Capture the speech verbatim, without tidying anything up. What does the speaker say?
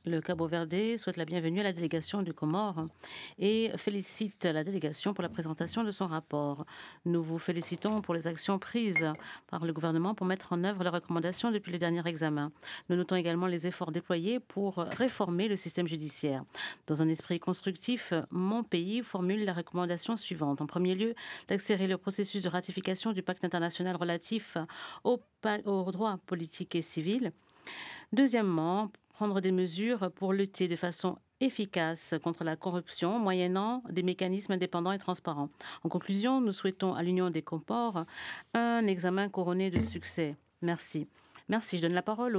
Le Cabo Verde souhaite la bienvenue à la délégation du Comore et félicite la délégation pour la présentation de son rapport. Nous vous félicitons pour les actions prises par le gouvernement pour mettre en œuvre les recommandations depuis le dernier examen. Nous notons également les efforts déployés pour réformer le système judiciaire. Dans un esprit constructif, mon pays formule les recommandations suivantes. En premier lieu, d'accélérer le processus de ratification du pacte international relatif aux, aux droits politiques et civils. Deuxièmement, prendre des mesures pour lutter de façon efficace contre la corruption, moyennant des mécanismes indépendants et transparents. En conclusion, nous souhaitons à l'Union des Comores un examen couronné de succès. Merci. Merci. Je donne la parole au